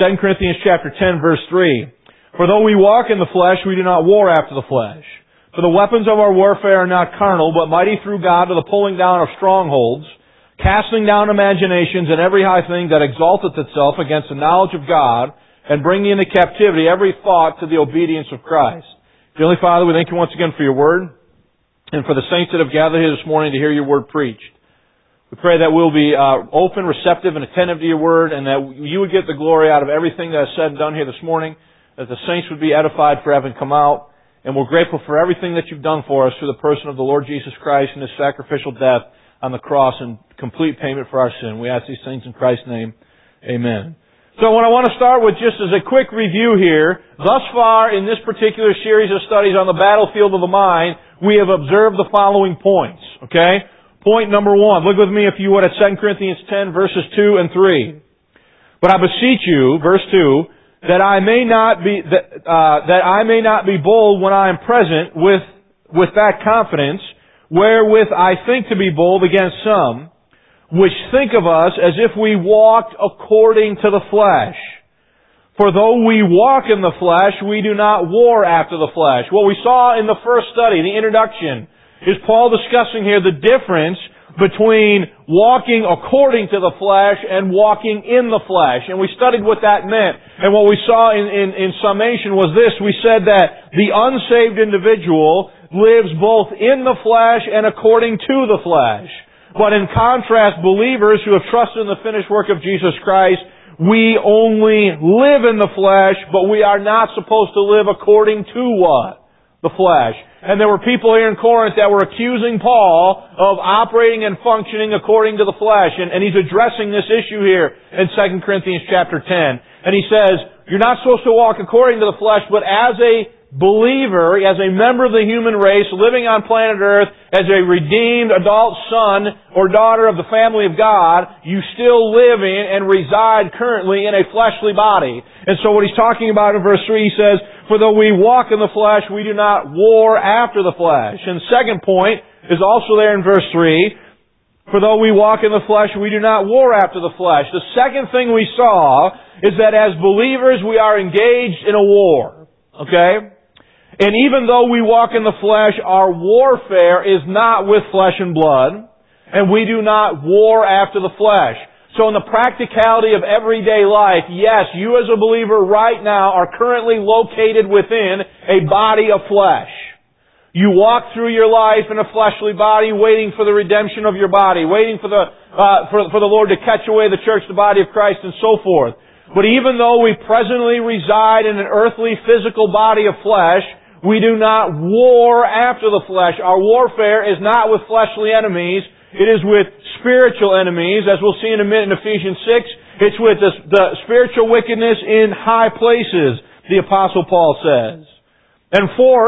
2 Corinthians chapter 10, verse 3. For though we walk in the flesh, we do not war after the flesh. For the weapons of our warfare are not carnal, but mighty through God to the pulling down of strongholds, casting down imaginations and every high thing that exalteth itself against the knowledge of God, and bringing into captivity every thought to the obedience of Christ. Heavenly Father, we thank you once again for your word, and for the saints that have gathered here this morning to hear your word preached. We pray that we'll be open, receptive, and attentive to your word, and that you would get the glory out of everything that is said and done here this morning, that the saints would be edified for having come out, and we're grateful for everything that you've done for us through the person of the Lord Jesus Christ and His sacrificial death on the cross and complete payment for our sin. We ask these things in Christ's name. Amen. So what I want to start with just as a quick review here, thus far in this particular series of studies on the battlefield of the mind, we have observed the following points, okay? Point number 1. Look with me, if you would, at 2 Corinthians 10, verses 2 and 3. But I beseech you, verse 2, that I may not be bold when I am present with that confidence, wherewith I think to be bold against some, which think of us as if we walked according to the flesh. For though we walk in the flesh, we do not war after the flesh. What we saw in the first study, the introduction, is Paul discussing here the difference between walking according to the flesh and walking in the flesh. And we studied what that meant. And what we saw in summation was this. We said that the unsaved individual lives both in the flesh and according to the flesh. But in contrast, believers who have trusted in the finished work of Jesus Christ, we only live in the flesh, but we are not supposed to live according to what? The flesh. And there were people here in Corinth that were accusing Paul of operating and functioning according to the flesh. And he's addressing this issue here in 2 Corinthians chapter 10. And he says, you're not supposed to walk according to the flesh, but as a believer, as a member of the human race, living on planet Earth, as a redeemed adult son or daughter of the family of God, you still live in and reside currently in a fleshly body. And so what he's talking about in verse 3, he says, for though we walk in the flesh, we do not war after the flesh. And the second point is also there in verse 3, for though we walk in the flesh, we do not war after the flesh. The second thing we saw is that as believers, we are engaged in a war. Okay? And even though we walk in the flesh, our warfare is not with flesh and blood, and we do not war after the flesh. So in the practicality of everyday life, yes, you as a believer right now are currently located within a body of flesh. You walk through your life in a fleshly body, waiting for the redemption of your body, waiting for the Lord to catch away the church, the body of Christ, and so forth. But even though we presently reside in an earthly, physical body of flesh, we do not war after the flesh. Our warfare is not with fleshly enemies. It is with spiritual enemies, as we'll see in a minute in Ephesians 6. It's with the spiritual wickedness in high places, the Apostle Paul says. And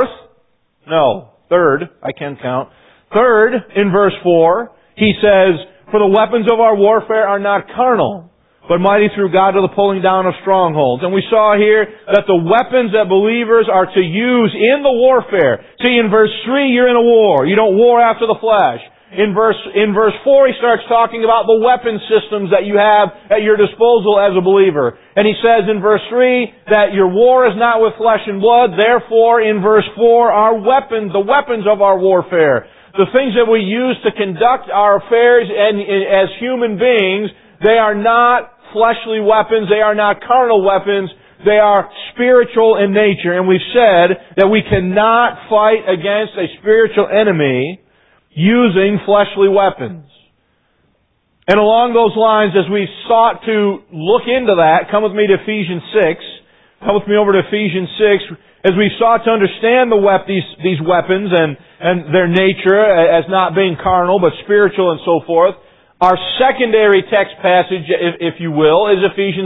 third, I can count. Third, in verse 4, he says, for the weapons of our warfare are not carnal, but mighty through God to the pulling down of strongholds. And we saw here that the weapons that believers are to use in the warfare. See, in verse 3, you're in a war. You don't war after the flesh. In verse 4, he starts talking about the weapon systems that you have at your disposal as a believer. And he says in verse 3 that your war is not with flesh and blood. Therefore, in verse 4, our weapons, the weapons of our warfare, the things that we use to conduct our affairs and as human beings, they are not fleshly weapons. They are not carnal weapons. They are spiritual in nature. And we've said that we cannot fight against a spiritual enemy using fleshly weapons. And along those lines, as we've sought to look into that, come with me to Ephesians 6. Come with me over to Ephesians 6. As we've sought to understand these weapons and their nature as not being carnal but spiritual and so forth, our secondary text passage, if you will, is Ephesians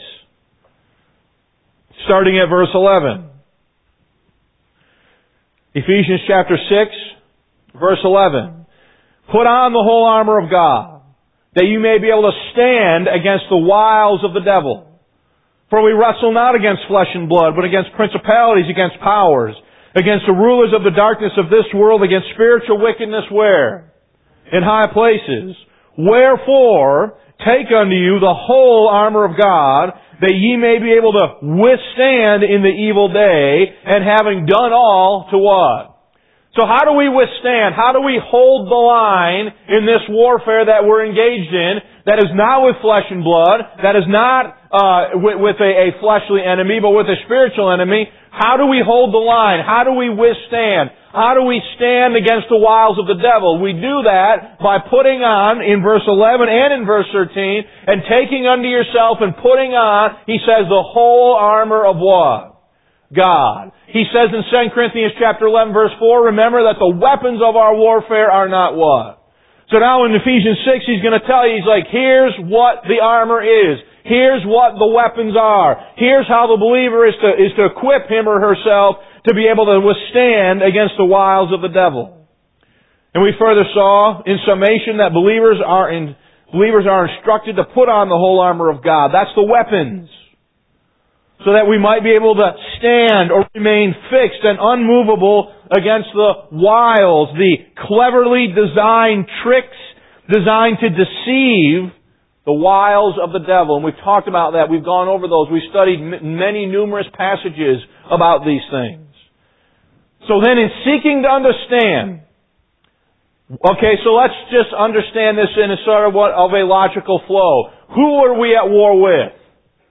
6. Starting at verse 11. Ephesians chapter 6, verse 11. Put on the whole armor of God, that you may be able to stand against the wiles of the devil. For we wrestle not against flesh and blood, but against principalities, against powers, against the rulers of the darkness of this world, against spiritual wickedness where? In high places. Wherefore, take unto you the whole armor of God, that ye may be able to withstand in the evil day, and having done all, to what? So how do we withstand? How do we hold the line in this warfare that we're engaged in, that is not with flesh and blood, that is not with a fleshly enemy, but with a spiritual enemy? How do we hold the line? How do we withstand? How do we stand against the wiles of the devil? We do that by putting on, in verse 11 and in verse 13, and taking unto yourself and putting on, he says, the whole armor of what? God. He says in 2 Corinthians chapter 11 verse 4, remember that the weapons of our warfare are not what? So now in Ephesians 6 he's going to tell you, he's like, here's what the armor is. Here's what the weapons are. Here's how the believer is to equip him or herself to be able to withstand against the wiles of the devil. And we further saw in summation that believers are instructed to put on the whole armor of God. That's the weapons. So that we might be able to stand or remain fixed and unmovable against the wiles, the cleverly designed tricks designed to deceive the wiles of the devil. And we've talked about that. We've gone over those. We've studied many numerous passages about these things. So then in seeking to understand, okay, so let's just understand this in a sort of a logical flow. Who are we at war with?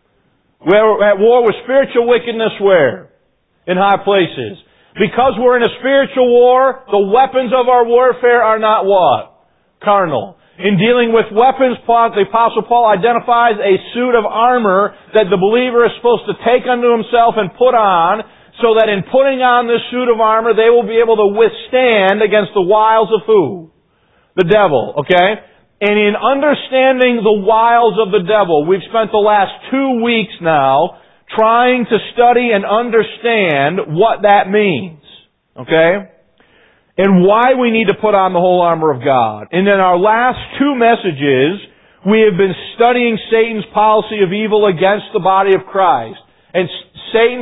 We're at war with spiritual wickedness where? In high places. Because we're in a spiritual war, the weapons of our warfare are not what? Carnal. In dealing with weapons, the Apostle Paul identifies a suit of armor that the believer is supposed to take unto himself and put on, so that in putting on this suit of armor, they will be able to withstand against the wiles of who? The devil, okay? And in understanding the wiles of the devil, we've spent the last 2 weeks now trying to study and understand what that means. Okay? And why we need to put on the whole armor of God. And in our last 2 messages, we have been studying Satan's policy of evil against the body of Christ. And Satan's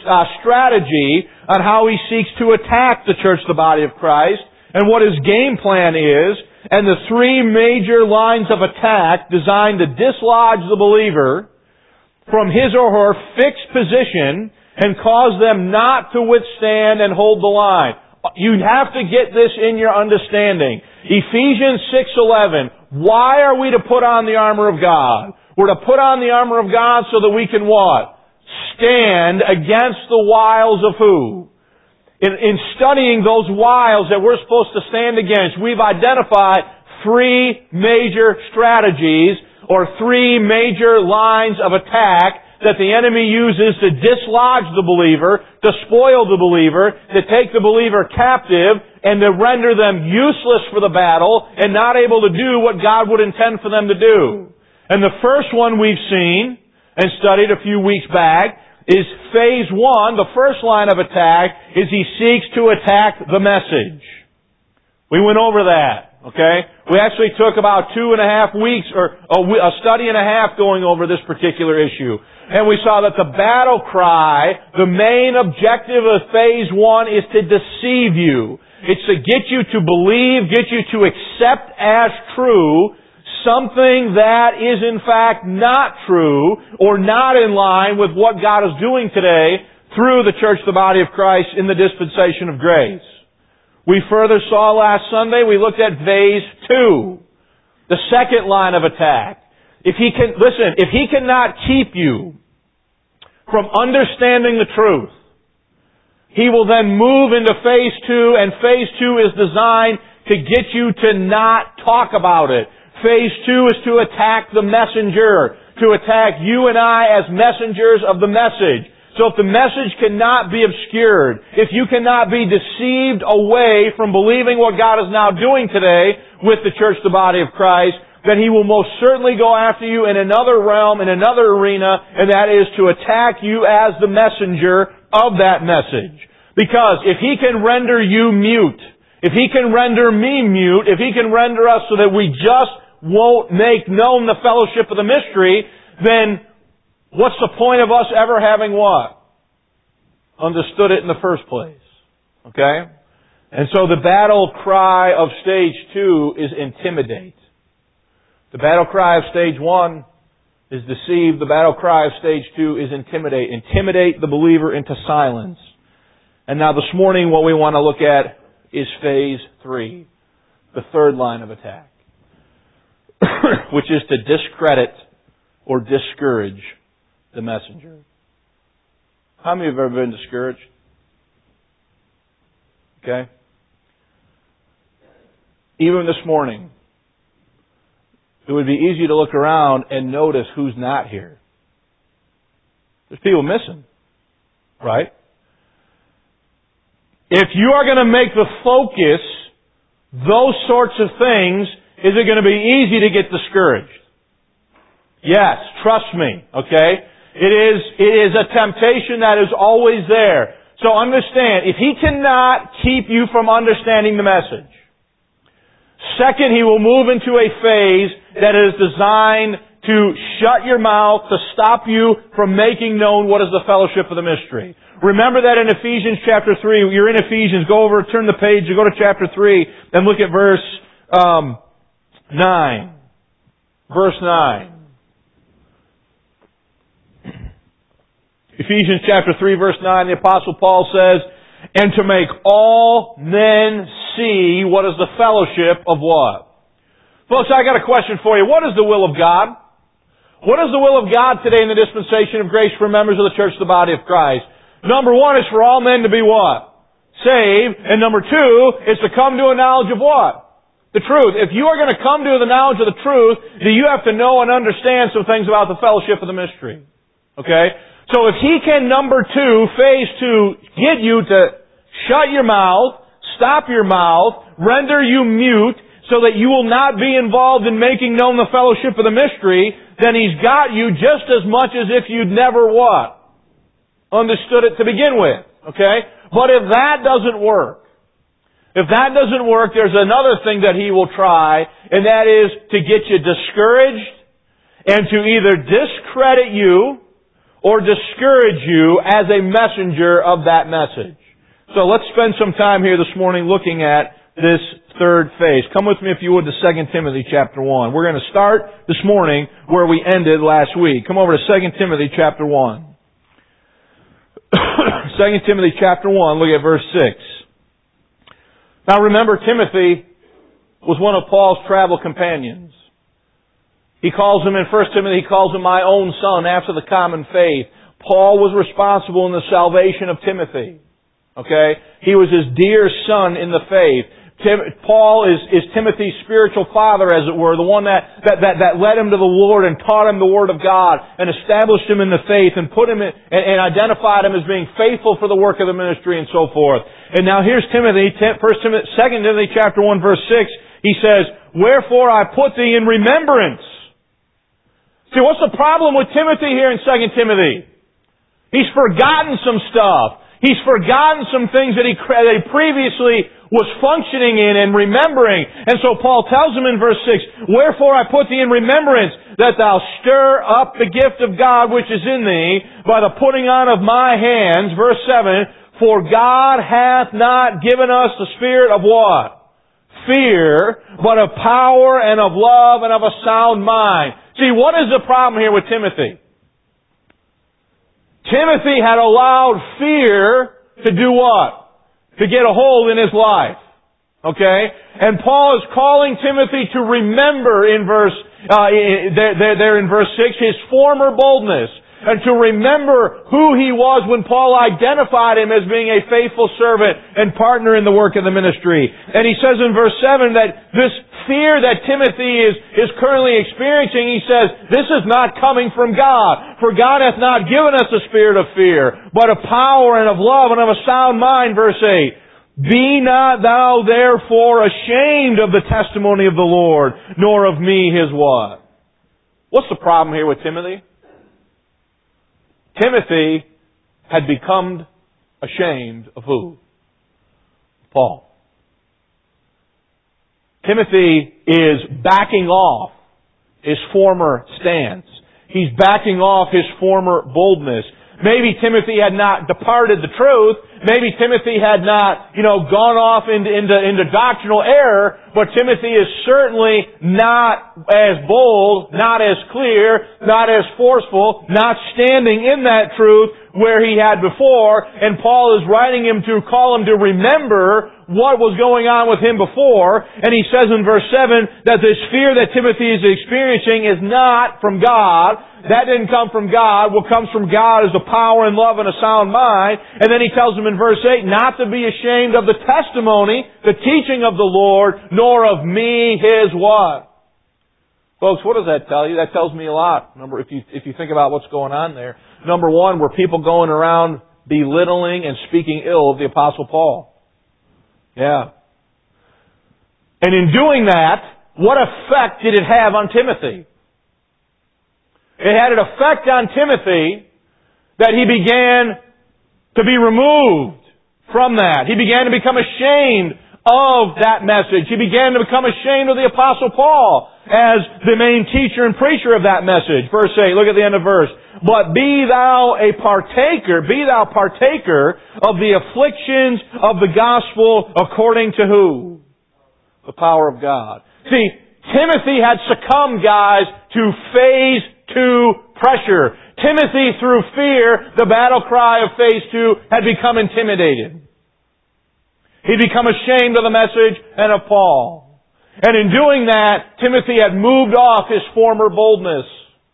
strategy on how he seeks to attack the church, the body of Christ, and what his game plan is, and the 3 major lines of attack designed to dislodge the believer from his or her fixed position and cause them not to withstand and hold the line. You have to get this in your understanding. Ephesians 6:11. Why are we to put on the armor of God? We're to put on the armor of God so that we can what? Stand against the wiles of who? In studying those wiles that we're supposed to stand against, we've identified 3 major strategies or 3 major lines of attack that the enemy uses to dislodge the believer, to spoil the believer, to take the believer captive, and to render them useless for the battle and not able to do what God would intend for them to do. And the first one we've seen and studied a few weeks back is phase 1, the first line of attack, is he seeks to attack the message. We went over that, okay? We actually took about 2.5 weeks, or a study and a half going over this particular issue. And we saw that the battle cry, the main objective of phase 1 is to deceive you. It's to get you to believe, get you to accept as true something that is in fact not true or not in line with what God is doing today through the church, the body of Christ, in the dispensation of grace. We further saw last Sunday, we looked at phase 2, the second line of attack. If he cannot keep you from understanding the truth, he will then move into phase 2, and phase 2 is designed to get you to not talk about it. Phase 2 is to attack the messenger, to attack you and I as messengers of the message. So if the message cannot be obscured, if you cannot be deceived away from believing what God is now doing today with the church, the body of Christ, then He will most certainly go after you in another realm, in another arena, and that is to attack you as the messenger of that message. Because if He can render you mute, if He can render me mute, if He can render us so that we just won't make known the fellowship of the mystery, then what's the point of us ever having what? Understood it in the first place. Okay? And so the battle cry of stage 2 is intimidate. The battle cry of stage 1 is deceive. The battle cry of stage 2 is intimidate. Intimidate the believer into silence. And now this morning what we want to look at is phase 3, the third line of attack, which is to discredit or discourage the messenger. How many of you have ever been discouraged? Okay? Even this morning, it would be easy to look around and notice who's not here. There's people missing, right? If you are going to make the focus those sorts of things, is it going to be easy to get discouraged? Yes, trust me, okay? It is a temptation that is always there. So understand, if he cannot keep you from understanding the message, second, he will move into a phase that is designed to shut your mouth, to stop you from making known what is the fellowship of the mystery. Remember that in Ephesians chapter 3, you're in Ephesians, go over, turn the page, you go to chapter 3, and look at verse 9. Verse 9. Ephesians chapter 3, verse 9, the Apostle Paul says, and to make all men see what is the fellowship of what? Folks, I got a question for you. What is the will of God? What is the will of God today in the dispensation of grace for members of the church, the body of Christ? Number 1 is for all men to be what? Saved. And number 2 is to come to a knowledge of what? The truth. If you are going to come to the knowledge of the truth, then you have to know and understand some things about the fellowship of the mystery. Okay? So if he can, number 2, phase 2, get you to shut your mouth, stop your mouth, render you mute, so that you will not be involved in making known the fellowship of the mystery, then he's got you just as much as if you'd never what? Understood it to begin with. Okay? But if that doesn't work, there's another thing that he will try, and that is to get you discouraged and to either discredit you or discourage you as a messenger of that message. So let's spend some time here this morning looking at this third phase. Come with me, if you would, to 2 Timothy chapter 1. We're going to start this morning where we ended last week. Come over to 2 Timothy chapter 1. 2 Timothy chapter 1, look at verse 6. Now remember, Timothy was one of Paul's travel companions. He calls him in 1 Timothy, he calls him my own son after the common faith. Paul was responsible in the salvation of Timothy. Okay? He was his dear son in the faith. Paul is Timothy's spiritual father, as it were, the one that led him to the Lord and taught him the Word of God and established him in the faith and put him in, and identified him as being faithful for the work of the ministry and so forth. And now here's Timothy, 2 Timothy chapter 1 verse 6. He says, wherefore I put thee in remembrance. See, what's the problem with Timothy here in 2 Timothy? He's forgotten some stuff. He's forgotten some things that he previously was functioning in and remembering. And so Paul tells him in verse 6, wherefore I put thee in remembrance that thou stir up the gift of God which is in thee by the putting on of my hands. Verse 7, for God hath not given us the spirit of what? Fear, but of power and of love and of a sound mind. See, what is the problem here with Timothy? Timothy had allowed fear to do what? To get a hold in his life. Okay? And Paul is calling Timothy to remember in verse 6 his former boldness. And to remember who he was when Paul identified him as being a faithful servant and partner in the work of the ministry. And he says in verse 7 that this fear that Timothy is currently experiencing, he says, this is not coming from God. For God hath not given us a spirit of fear, but of power and of love and of a sound mind, verse 8. Be not thou therefore ashamed of the testimony of the Lord, nor of me his what? What's the problem here with Timothy? Timothy had become ashamed of who? Paul. Timothy is backing off his former stance. He's backing off his former boldness. Maybe Timothy had not departed the truth. Maybe Timothy had not, gone off into doctrinal error. But Timothy is certainly not as bold, not as clear, not as forceful, not standing in that truth where he had before. And Paul is writing him to call him to remember what was going on with him before. And he says in verse 7 that this fear that Timothy is experiencing is not from God. That didn't come from God. What comes from God is the power and love and a sound mind. And then he tells him in verse 8 not to be ashamed of the testimony, the teaching of the Lord, nor of me, His what? Folks, what does that tell you? That tells me a lot. Remember, if you think about what's going on there. Number one, were people going around belittling and speaking ill of the Apostle Paul? Yeah. And in doing that, what effect did it have on Timothy? It had an effect on Timothy that he began to be removed from that. He began to become ashamed of that message. He began to become ashamed of the Apostle Paul as the main teacher and preacher of that message. Verse 8, look at the end of verse. But be thou partaker of the afflictions of the gospel according to who? The power of God. See, Timothy had succumbed, guys, to phase 2 pressure. Timothy, through fear, the battle cry of phase 2, had become intimidated. He'd become ashamed of the message and of Paul. And in doing that, Timothy had moved off his former boldness.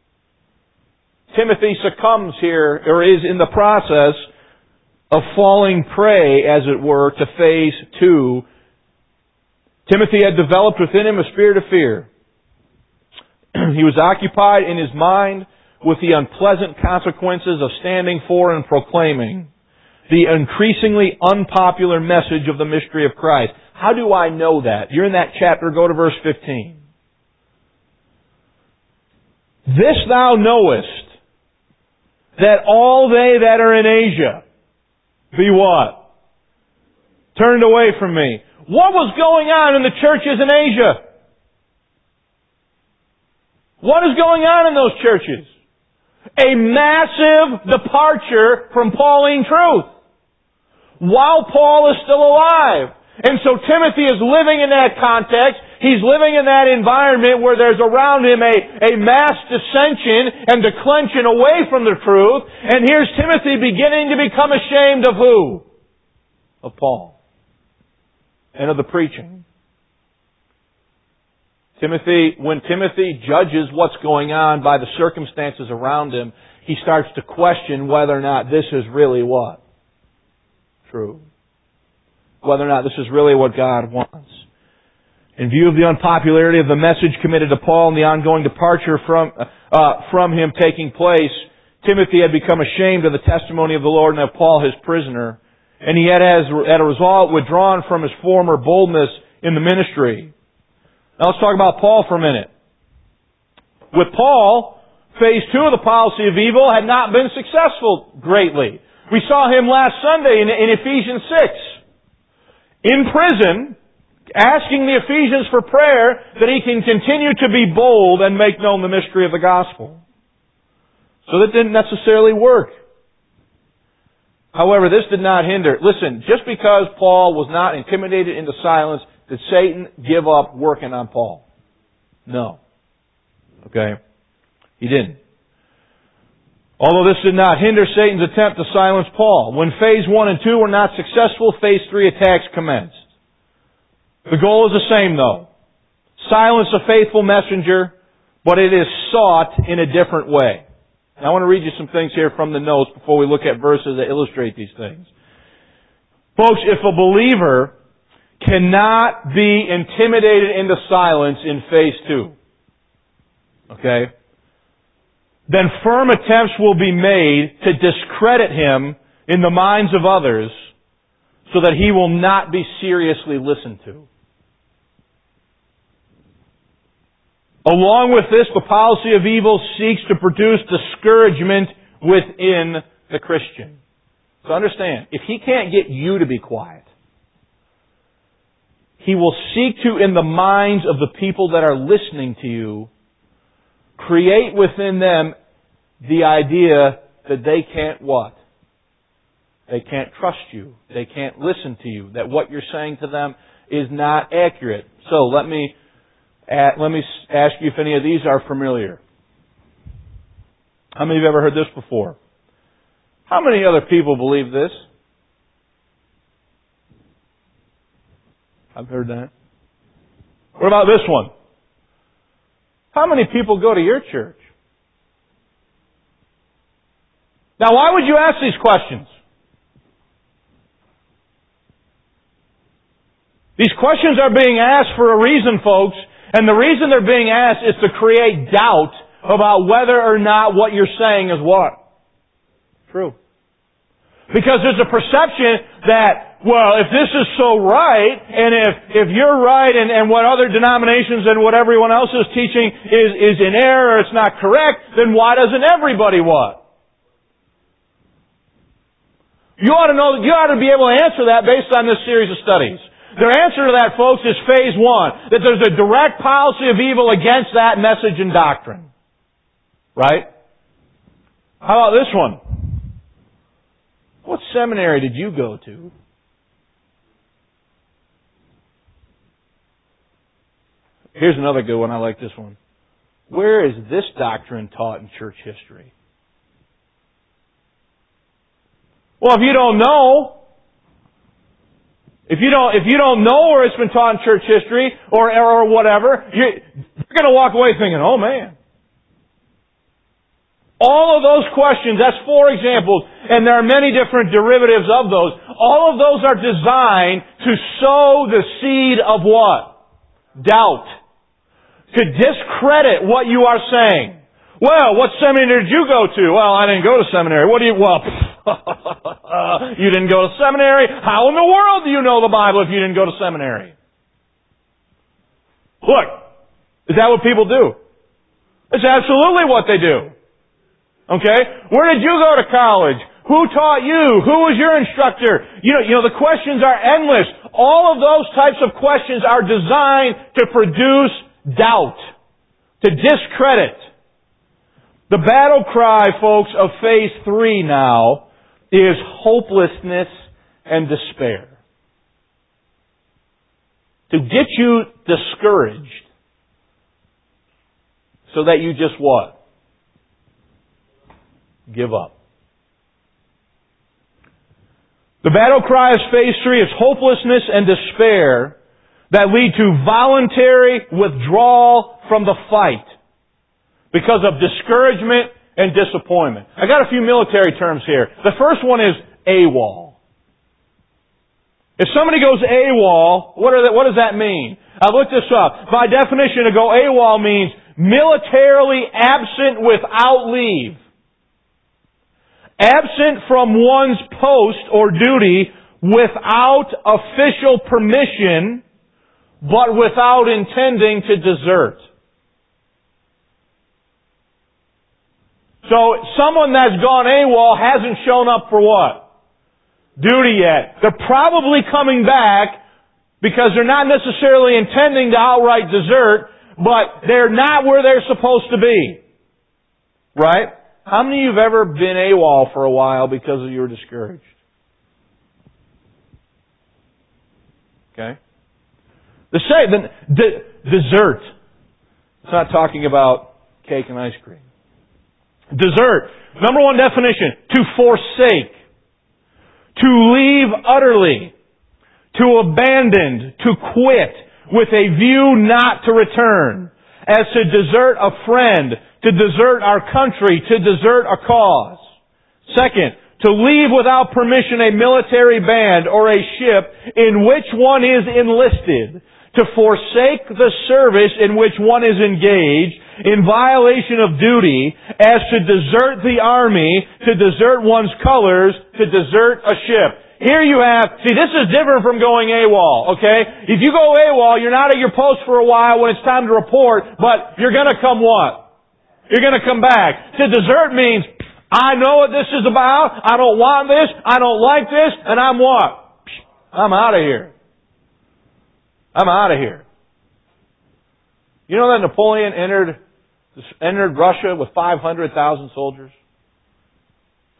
Timothy succumbs here, or is in the process of falling prey, as it were, to phase 2. Timothy had developed within him a spirit of fear. He was occupied in his mind with the unpleasant consequences of standing for and proclaiming the increasingly unpopular message of the mystery of Christ. How do I know that? You're in that chapter, go to verse 15. This thou knowest, that all they that are in Asia be what? Turned away from me. What was going on in the churches in Asia? What is going on in those churches? A massive departure from Pauline truth. While Paul is still alive. And so Timothy is living in that context. He's living in that environment where there's around him a mass dissension and declension away from the truth. And here's Timothy beginning to become ashamed of who? Of Paul. And of the preaching. When Timothy judges what's going on by the circumstances around him, he starts to question whether or not this is really what? True. Whether or not this is really what God wants. In view of the unpopularity of the message committed to Paul and the ongoing departure from him taking place, Timothy had become ashamed of the testimony of the Lord and of Paul his prisoner. And he had, as a result, withdrawn from his former boldness in the ministry. Now let's talk about Paul for a minute. With Paul, phase 2 of the policy of evil had not been successful greatly. We saw him last Sunday in Ephesians 6. In prison, asking the Ephesians for prayer that he can continue to be bold and make known the mystery of the gospel. So that didn't necessarily work. However, this did not hinder. Listen, just because Paul was not intimidated into silence, did Satan give up working on Paul? No. Okay? He didn't. Although this did not hinder Satan's attempt to silence Paul. When phase 1 and 2 were not successful, phase 3 attacks commenced. The goal is the same though. Silence a faithful messenger, but it is sought in a different way. Now, I want to read you some things here from the notes before we look at verses that illustrate these things. Folks, if a believer cannot be intimidated into silence in phase 2, okay, then firm attempts will be made to discredit him in the minds of others so that he will not be seriously listened to. Along with this, the policy of evil seeks to produce discouragement within the Christian. So understand, if he can't get you to be quiet, he will seek to, in the minds of the people that are listening to you, create within them the idea that they can't what? They can't trust you. They can't listen to you. That what you're saying to them is not accurate. So let me ask you if any of these are familiar. How many of you have ever heard this before? How many other people believe this? I've heard that. What about this one? How many people go to your church? Now, why would you ask these questions? These questions are being asked for a reason, folks, and the reason they're being asked is to create doubt about whether or not what you're saying is what? True. Because there's a perception that, well, if this is so right, and if you're right, and what other denominations and what everyone else is teaching is in error, it's not correct, then why doesn't everybody what? You ought to be able to answer that based on this series of studies. Their answer to that, folks, is phase one. That there's a direct policy of evil against that message and doctrine. Right? How about this one? What seminary did you go to? Here's another good one. I like this one. Where is this doctrine taught in church history? Well, if you don't know, if you don't know where it's been taught in church history or whatever, you're going to walk away thinking, oh man. All of those questions, that's 4 examples, and there are many different derivatives of those. All of those are designed to sow the seed of what? Doubt. To discredit what you are saying. Well, what seminary did you go to? Well, I didn't go to seminary. You didn't go to seminary? How in the world do you know the Bible if you didn't go to seminary? Look, is that what people do? It's absolutely what they do. Okay? Where did you go to college? Who taught you? Who was your instructor? You know, the questions are endless. All of those types of questions are designed to produce doubt, to discredit. The battle cry, folks, of phase 3 now is hopelessness and despair. To get you discouraged so that you just what? Give up. The battle cry of phase 3 is hopelessness and despair that lead to voluntary withdrawal from the fight because of discouragement and disappointment. I got a few military terms here. The first one is AWOL. If somebody goes AWOL, what does that mean? I looked this up. By definition, to go AWOL means militarily absent without leave. Absent from one's post or duty without official permission, but without intending to desert. So, someone that's gone AWOL hasn't shown up for what? Duty yet. They're probably coming back because they're not necessarily intending to outright desert, but they're not where they're supposed to be. Right? How many of you have ever been AWOL for a while because you were discouraged? Okay? Desert. It's not talking about cake and ice cream. Desert. Number 1 definition. To forsake. To leave utterly. To abandon. To quit. With a view not to return. As to desert a friend. To desert our country. To desert a cause. Second. To leave without permission a military band or a ship in which one is enlisted. To forsake the service in which one is engaged in violation of duty, as to desert the army, to desert one's colors, to desert a ship. Here you have, see, this is different from going AWOL, okay? If you go AWOL, you're not at your post for a while when it's time to report, but you're gonna come what? You're gonna come back. To desert means, I know what this is about, I don't want this, I don't like this, and I'm what? I'm out of here. I'm out of here. You know that Napoleon entered Russia with 500,000 soldiers?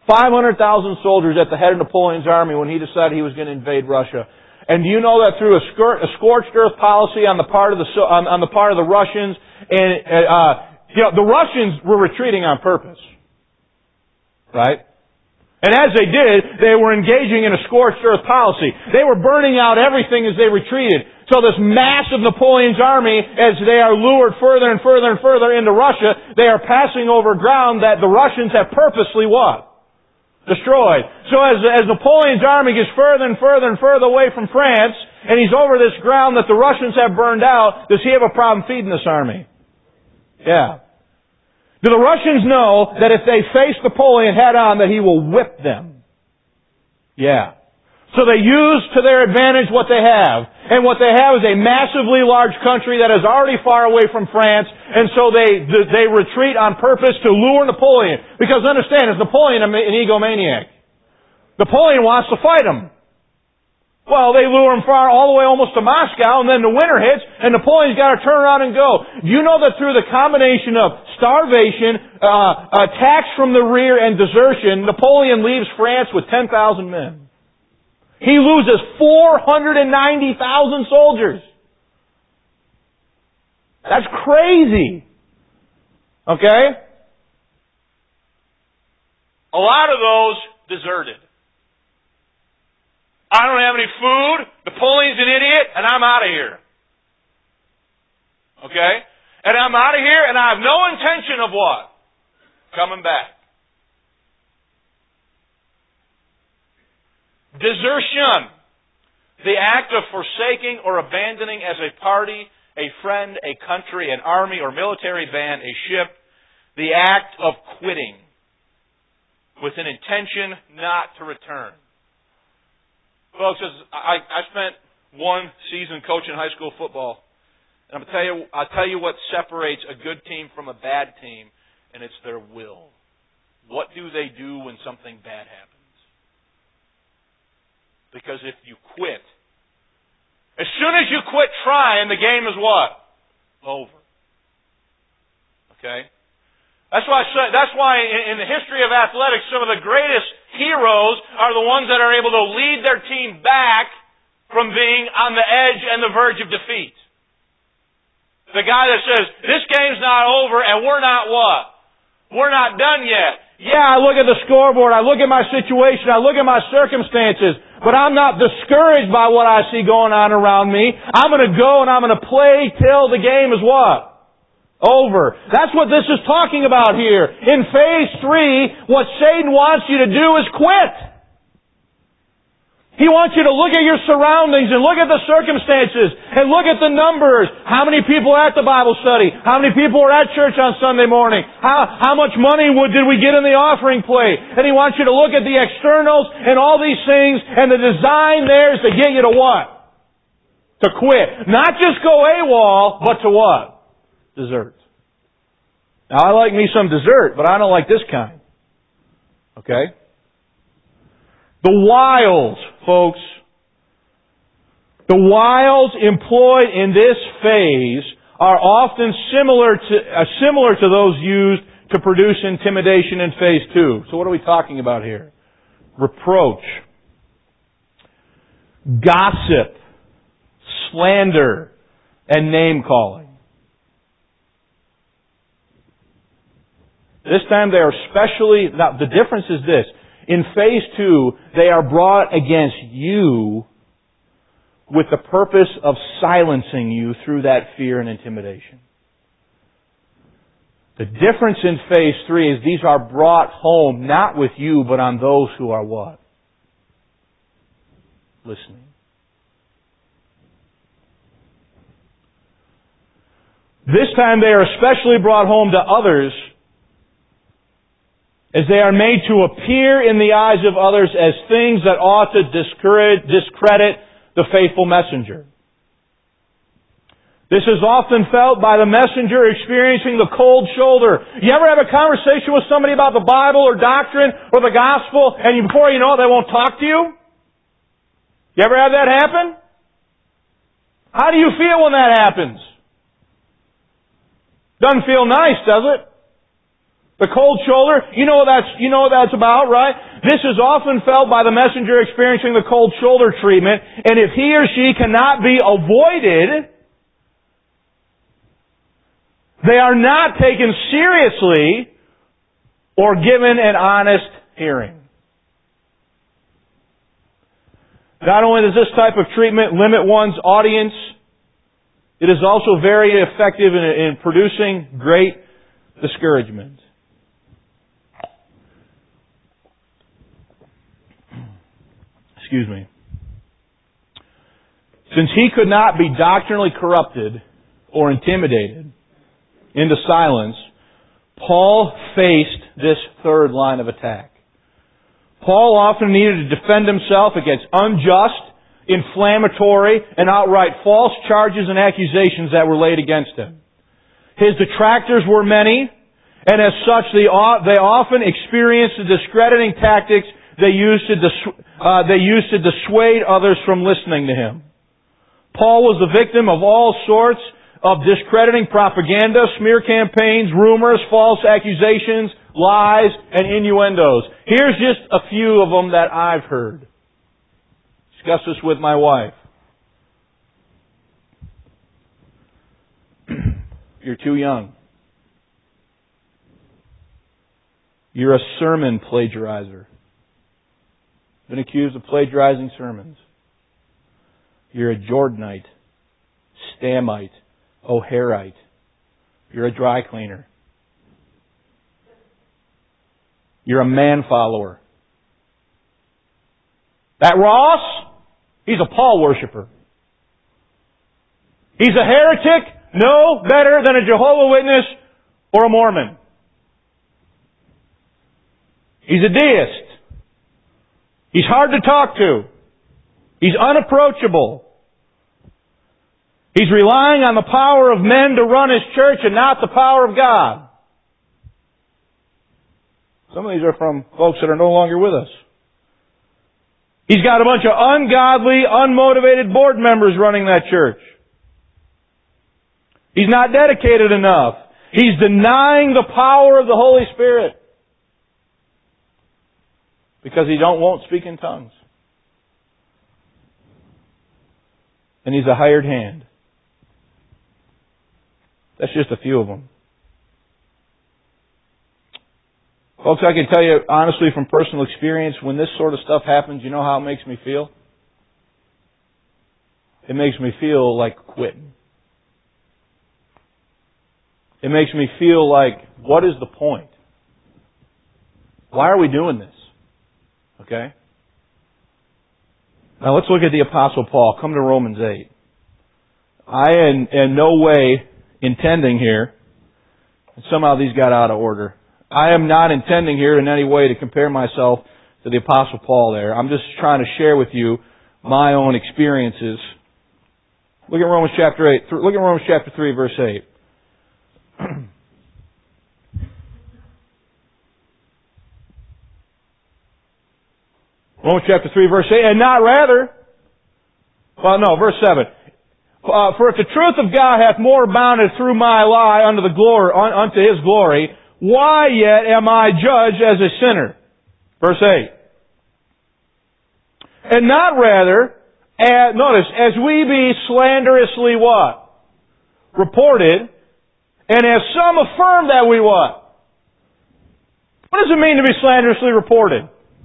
500,000 soldiers at the head of Napoleon's army when he decided he was going to invade Russia. And do you know that through a scorched earth policy on the part of the Russians, and the Russians were retreating on purpose, right? And as they did, they were engaging in a scorched earth policy. They were burning out everything as they retreated. So this massive Napoleon's army, as they are lured further and further and further into Russia, they are passing over ground that the Russians have purposely what? Destroyed. So as Napoleon's army gets further and further and further away from France, and he's over this ground that the Russians have burned out, does he have a problem feeding this army? Yeah. Do the Russians know that if they face Napoleon head on, that he will whip them? Yeah. So they use to their advantage what they have. And what they have is a massively large country that is already far away from France, and so they retreat on purpose to lure Napoleon. Because understand, is Napoleon an egomaniac? Napoleon wants to fight him. Well, they lure him far, all the way almost to Moscow, and then the winter hits, and Napoleon's got to turn around and go. Do you know that through the combination of starvation, attacks from the rear, and desertion, Napoleon leaves France with 10,000 men? He loses 490,000 soldiers. That's crazy. Okay? A lot of those deserted. I don't have any food, Napoleon's an idiot, and I'm out of here. Okay? And I'm out of here, and I have no intention of what? Coming back. Desertion. The act of forsaking or abandoning as a party, a friend, a country, an army or military band, a ship. The act of quitting with an intention not to return. Folks, I spent one season coaching high school football, and I'll tell you what separates a good team from a bad team, and it's their will. What do they do when something bad happens? Because if you quit, as soon as you quit trying, the game is what? Over. Okay? That's why in the history of athletics, some of the greatest heroes are the ones that are able to lead their team back from being on the edge and the verge of defeat. The guy that says, this game's not over and we're not what? We're not done yet. Yeah, I look at the scoreboard, I look at my situation, I look at my circumstances, but I'm not discouraged by what I see going on around me. I'm going to go and I'm going to play till the game is what? Over. That's what this is talking about here. In phase 3, what Satan wants you to do is quit. He wants you to look at your surroundings and look at the circumstances and look at the numbers. How many people are at the Bible study? How many people are at church on Sunday morning? How much money did we get in the offering plate? And he wants you to look at the externals and all these things, and the design there is to get you to what? To quit. Not just go AWOL, but to what? Dessert. Now, I like me some dessert, but I don't like this kind. Okay? The wiles, folks. The wiles employed in this phase are often similar to those used to produce intimidation in phase 2. So what are we talking about here? Reproach, gossip, slander, and name-calling. This time they are especially... Now, the difference is this. In phase 2, they are brought against you with the purpose of silencing you through that fear and intimidation. The difference in phase 3 is these are brought home not with you, but on those who are what? Listening. This time they are especially brought home to others as they are made to appear in the eyes of others as things that ought to discredit the faithful messenger. This is often felt by the messenger experiencing the cold shoulder. You ever have a conversation with somebody about the Bible or doctrine or the gospel, and before you know it, they won't talk to you? You ever have that happen? How do you feel when that happens? Doesn't feel nice, does it? The cold shoulder, you know what that's about, right? This is often felt by the messenger experiencing the cold shoulder treatment, and if he or she cannot be avoided, they are not taken seriously or given an honest hearing. Not only does this type of treatment limit one's audience, it is also very effective in producing great discouragement. Excuse me. Since he could not be doctrinally corrupted or intimidated into silence, Paul faced this third line of attack. Paul often needed to defend himself against unjust, inflammatory, and outright false charges and accusations that were laid against him. His detractors were many, and as such they often experienced the discrediting tactics they used to dissuade others from listening to him. Paul was the victim of all sorts of discrediting propaganda, smear campaigns, rumors, false accusations, lies, and innuendos. Here's just a few of them that I've heard. Discuss this with my wife. You're too young. You're a sermon plagiarizer. Been accused of plagiarizing sermons. You're a Jordanite, Stamite, O'Hareite. You're a dry cleaner. You're a man follower. That Ross, he's a Paul worshiper. He's a heretic, no better than a Jehovah's Witness or a Mormon. He's a deist. He's hard to talk to. He's unapproachable. He's relying on the power of men to run his church and not the power of God. Some of these are from folks that are no longer with us. He's got a bunch of ungodly, unmotivated board members running that church. He's not dedicated enough. He's denying the power of the Holy Spirit because he won't speak in tongues. And he's a hired hand. That's just a few of them. Folks, I can tell you honestly from personal experience, when this sort of stuff happens, you know how it makes me feel? It makes me feel like quitting. It makes me feel like, what is the point? Why are we doing this? Okay? Now let's look at the Apostle Paul. Come to Romans 8. I am in no way intending here, and somehow these got out of order. I am not intending here in any way to compare myself to the Apostle Paul there. I'm just trying to share with you my own experiences. Look at Romans chapter 8. Look at Romans chapter 3, verse 8. Romans chapter 3, verse 8. And not rather, verse 7. For if the truth of God hath more abounded through my lie unto His glory, why yet am I judged as a sinner? Verse 8. And not rather, notice, as we be slanderously what? Reported, and as some affirm that we what? What does it mean to be slanderously reported?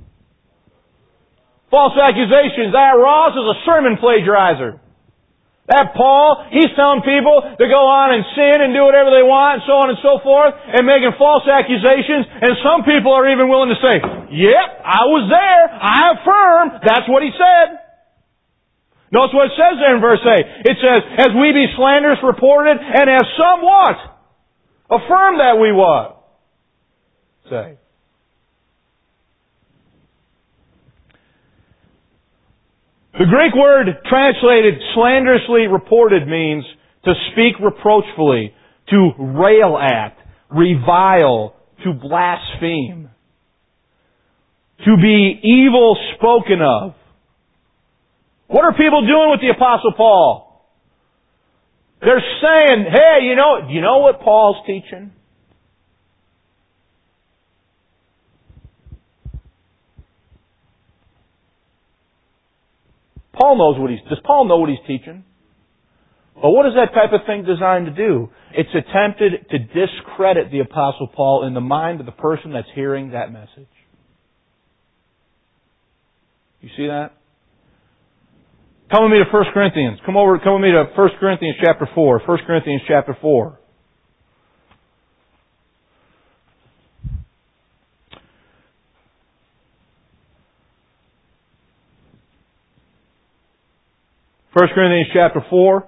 False accusations. That Ross is a sermon plagiarizer. That Paul, he's telling people to go on and sin and do whatever they want, and so on and so forth, and making false accusations, and some people are even willing to say, yep, I was there, I affirm, that's what he said. Notice what it says there in verse 8. It says, as we be slanderous reported, and as some what? Affirm that we what? Say. The Greek word translated slanderously reported means to speak reproachfully, to rail at, revile, to blaspheme, to be evil spoken of. What are people doing with the Apostle Paul? They're saying, hey, you know what Paul's teaching? Does Paul know what he's teaching? Well, what is that type of thing designed to do? It's attempted to discredit the Apostle Paul in the mind of the person that's hearing that message. You see that? Come with me to 1 Corinthians. Come with me to 1 Corinthians chapter 4. 1 Corinthians chapter 4. First Corinthians chapter 4,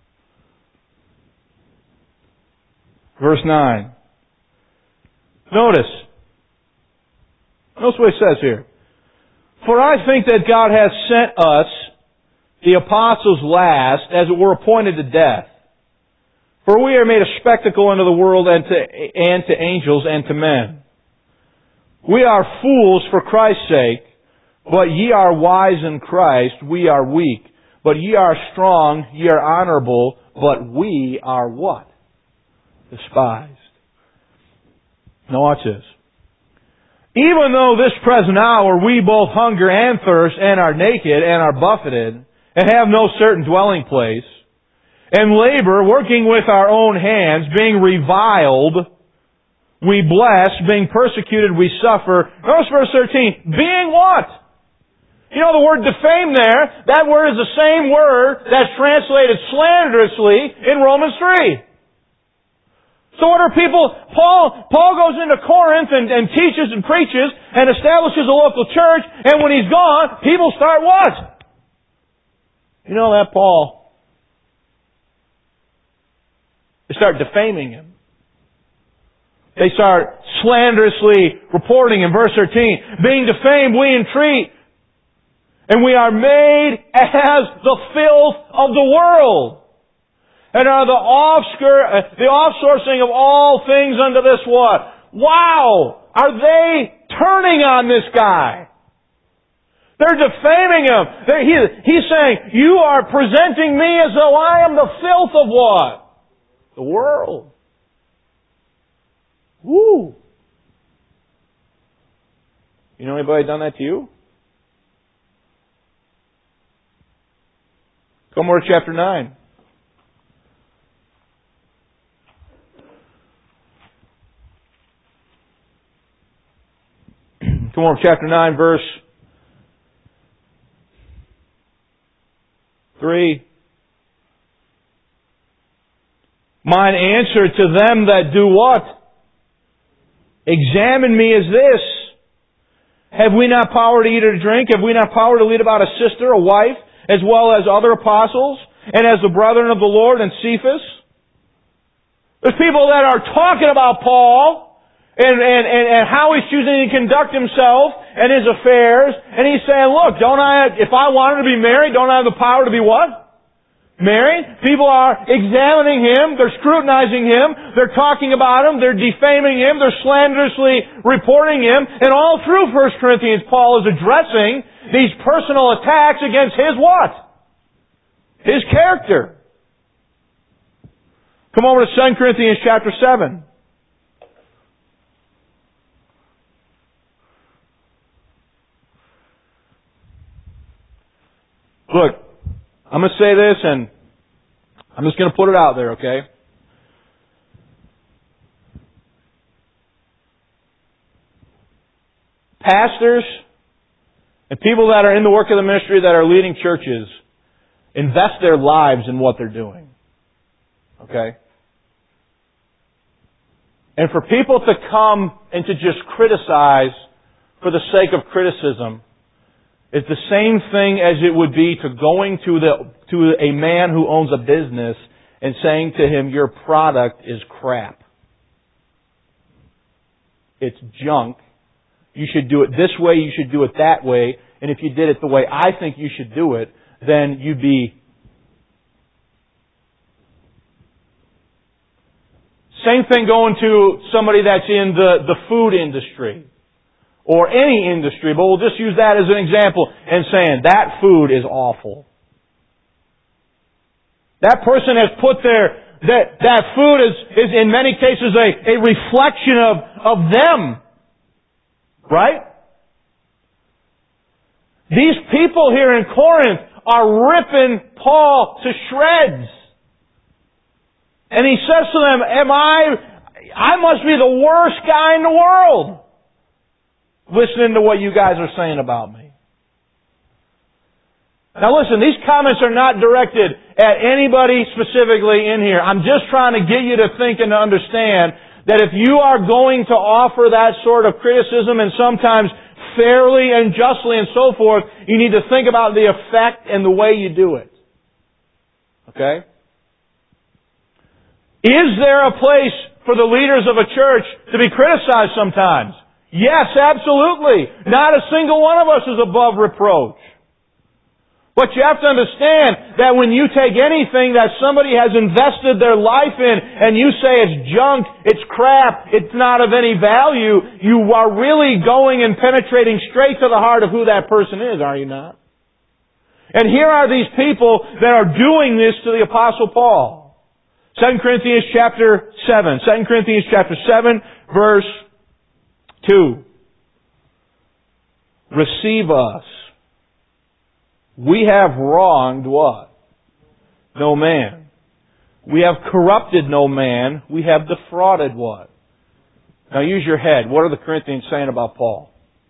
verse 9. Notice what it says here. For I think that God has sent us, the apostles last, as it were appointed to death. For we are made a spectacle unto the world and to angels and to men. We are fools for Christ's sake, but ye are wise in Christ, we are weak. But ye are strong, ye are honorable, but we are what? Despised. Now watch this. Even though this present hour we both hunger and thirst, and are naked, and are buffeted, and have no certain dwelling place, and labor, working with our own hands, being reviled, we bless, being persecuted, we suffer. Notice verse 13. Being what? You know the word defame there, that word is the same word that's translated slanderously in Romans 3. So what are people, Paul goes into Corinth and teaches and preaches and establishes a local church, and when he's gone, people start what? You know that Paul? They start defaming him. They start slanderously reporting in verse 13, being defamed we entreat, and we are made as the filth of the world, and are the offsourcing of all things unto this what? Wow! Are they turning on this guy? They're defaming him. He's saying, you are presenting me as though I am the filth of what? The world. Woo! You know anybody done that to you? Come over to chapter 9. Come over to chapter 9, verse 3. Mine answer to them that do what? Examine me is this. Have we not power to eat or to drink? Have we not power to lead about a sister, a wife, as well as other apostles, and as the brethren of the Lord and Cephas? There's people that are talking about Paul and how he's choosing to conduct himself and his affairs, and he's saying, look, if I wanted to be married, don't I have the power to be what? Married? People are examining him, they're scrutinizing him, they're talking about him, they're defaming him, they're slanderously reporting him, and all through 1 Corinthians, Paul is addressing these personal attacks against his what? His character. Come over to 2 Corinthians chapter 7. Look, I'm going to say this and I'm just going to put it out there, okay? Pastors and people that are in the work of the ministry that are leading churches invest their lives in what they're doing. Okay? And for people to come and to just criticize for the sake of criticism is the same thing as it would be to going to a man who owns a business and saying to him, your product is crap. It's junk. You should do it this way, you should do it that way, and if you did it the way I think you should do it, then you'd be... Same thing going to somebody that's in the food industry or any industry, but we'll just use that as an example and saying that food is awful. That person has put that food is in many cases a reflection of them. Right? These people here in Corinth are ripping Paul to shreds. And he says to them, I must be the worst guy in the world, listening to what you guys are saying about me. Now listen, these comments are not directed at anybody specifically in here. I'm just trying to get you to think and to understand that if you are going to offer that sort of criticism, and sometimes fairly and justly and so forth, you need to think about the effect and the way you do it. Okay? Is there a place for the leaders of a church to be criticized sometimes? Yes, absolutely. Not a single one of us is above reproach. But you have to understand that when you take anything that somebody has invested their life in and you say it's junk, it's crap, it's not of any value, you are really going and penetrating straight to the heart of who that person is, are you not? And here are these people that are doing this to the Apostle Paul. 2 Corinthians chapter 7. 2 Corinthians chapter 7, verse 2. Receive us. We have wronged what? No man. We have corrupted no man. We have defrauded what? Now use your head. What are the Corinthians saying about Paul?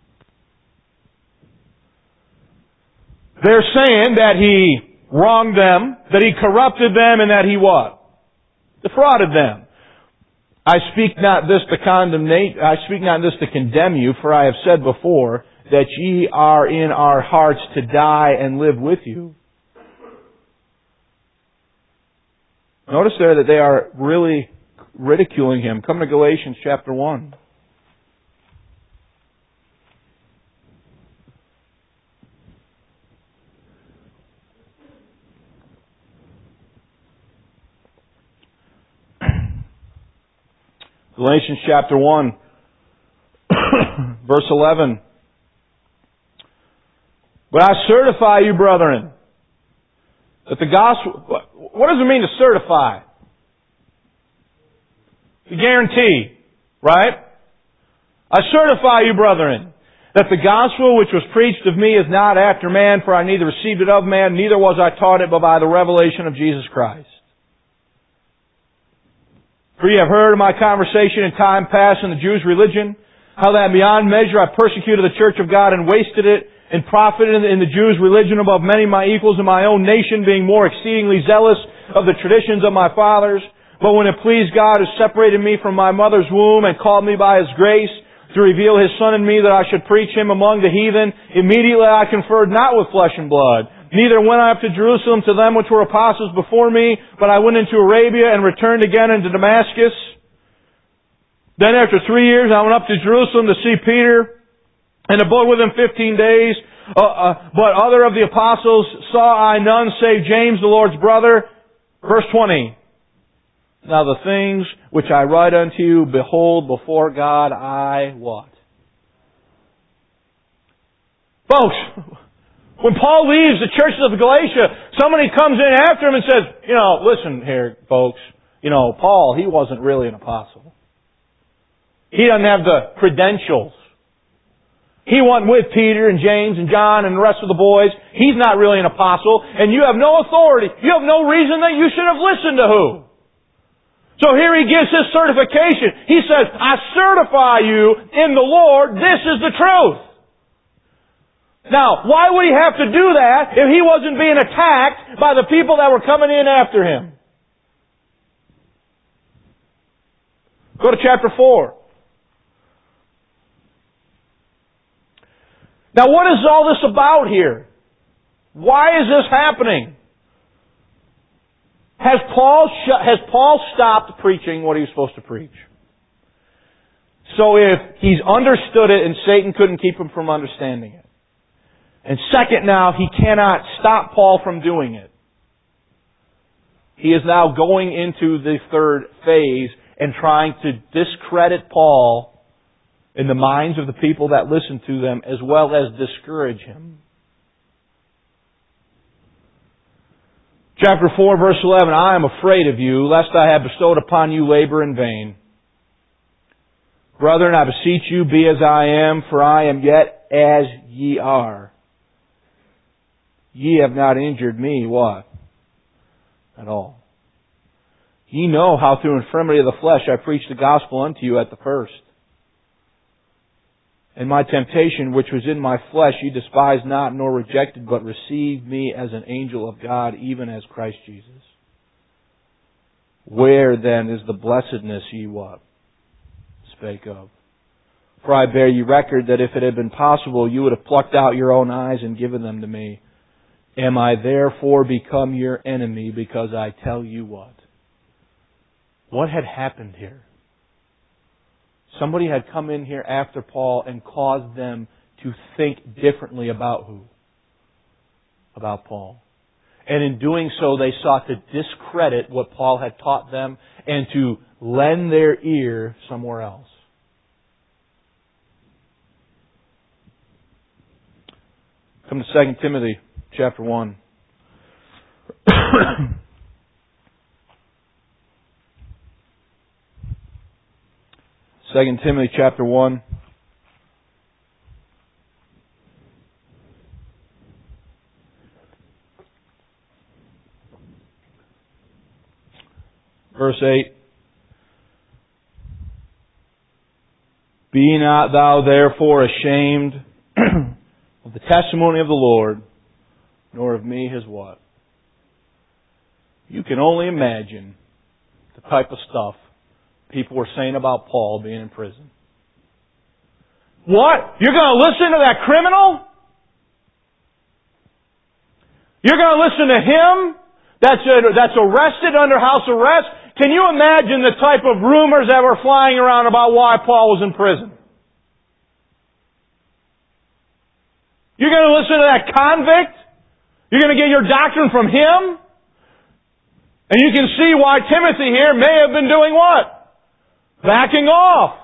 They're saying that he wronged them, that he corrupted them, and that he what? Defrauded them. I speak not this to condemn you, for I have said before that ye are in our hearts to die and live with you. Notice there that they are really ridiculing him. Come to Galatians chapter 1. Galatians chapter 1, verse 11. But I certify you, brethren, that the gospel... What does it mean to certify? To guarantee, right? I certify you, brethren, that the gospel which was preached of me is not after man, for I neither received it of man, neither was I taught it, but by the revelation of Jesus Christ. For ye have heard of my conversation in time past in the Jews' religion, how that beyond measure I persecuted the church of God and wasted it, and profited in the Jews' religion above many of my equals in my own nation, being more exceedingly zealous of the traditions of my fathers. But when it pleased God, who separated me from my mother's womb and called me by His grace, to reveal His Son in me that I should preach Him among the heathen, immediately I conferred not with flesh and blood. Neither went I up to Jerusalem to them which were apostles before me, but I went into Arabia and returned again into Damascus. Then after 3 years I went up to Jerusalem to see Peter, and abode with him 15 days. But other of the apostles saw I none save James, the Lord's brother. Verse 20. Now the things which I write unto you, behold, before God I what? Folks, when Paul leaves the churches of Galatia, somebody comes in after him and says, listen here, folks, Paul, he wasn't really an apostle. He doesn't have the credentials. He wasn't with Peter and James and John and the rest of the boys. He's not really an apostle, and you have no authority. You have no reason that you should have listened to who? So here he gives his certification. He says, I certify you in the Lord, this is the truth. Now, why would he have to do that if he wasn't being attacked by the people that were coming in after him? Go to chapter 4. Now, what is all this about here? Why is this happening? Has Paul stopped preaching what he was supposed to preach? So if he's understood it and Satan couldn't keep him from understanding it. And second, now, he cannot stop Paul from doing it. He is now going into the third phase and trying to discredit Paul in the minds of the people that listen to them, as well as discourage him. Chapter 4, verse 11, I am afraid of you, lest I have bestowed upon you labor in vain. Brethren, I beseech you, be as I am, for I am yet as ye are. ye have not injured me, what? At all. Ye know how through infirmity of the flesh I preached the gospel unto you at the first. And my temptation which was in my flesh ye despised not nor rejected, but received me as an angel of God, even as Christ Jesus. Where then is the blessedness ye what? Spake of. For I bear you record that if it had been possible, you would have plucked out your own eyes and given them to me. Am I therefore become your enemy because I tell you what? What had happened here? Somebody had come in here after Paul and caused them to think differently about who? About Paul. And in doing so, they sought to discredit what Paul had taught them and to lend their ear somewhere else. Come to 2 Timothy chapter 1. 2 Timothy chapter 1. Verse 8. Be not thou therefore ashamed of the testimony of the Lord, nor of me his what? You can only imagine the type of stuff people were saying about Paul being in prison. What? You're going to listen to that criminal? You're going to listen to him that's arrested under house arrest? Can you imagine the type of rumors that were flying around about why Paul was in prison? You're going to listen to that convict? You're going to get your doctrine from him? And you can see why Timothy here may have been doing what? Backing off.